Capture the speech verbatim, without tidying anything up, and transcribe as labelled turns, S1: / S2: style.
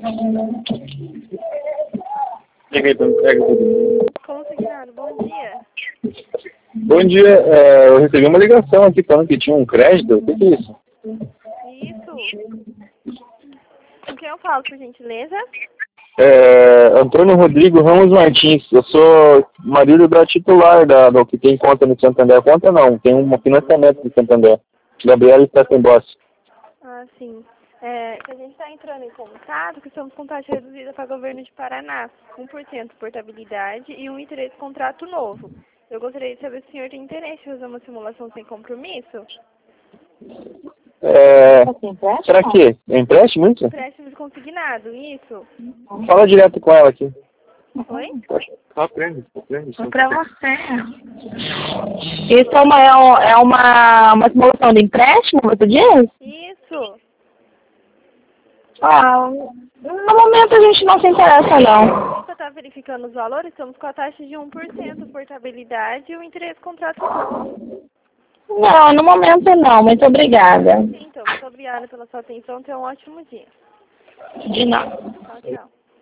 S1: Peguei, então, pega tudo.
S2: Consignado, bom dia.
S1: Bom dia, é, eu recebi uma ligação aqui falando que tinha um crédito. O que que é isso?
S2: Isso. Com quem eu falo, por gentileza?
S1: É, Antônio Rodrigo Ramos Martins. Eu sou marido da titular da, do que tem conta no Santander. Conta não, tem um financiamento no Santander. Gabriela Steffenboss.
S2: Ah, sim. É, a gente está entrando em contato que estamos com taxa reduzida para o governo de Paraná. um por cento portabilidade e um vírgula três contrato novo. Eu gostaria de saber se o senhor tem interesse em fazer uma simulação sem compromisso?
S1: É, será que é empréstimo isso?
S2: Empréstimo de consignado, isso?
S1: Fala direto com ela aqui.
S2: Oi?
S1: Aprende, aprende.
S3: Para você. Isso é uma, é um- é uma, uma simulação de empréstimo, você diz?
S2: Isso.
S3: Ah, no momento a gente não se interessa, não.
S2: Você está verificando os valores? Estamos com a taxa de um por cento portabilidade e o interesse contrato novo.
S3: Não, no momento não. Muito obrigada.
S2: Então, muito obrigada pela sua atenção. Tenha um ótimo dia.
S3: De nada.
S2: Tchau, tchau.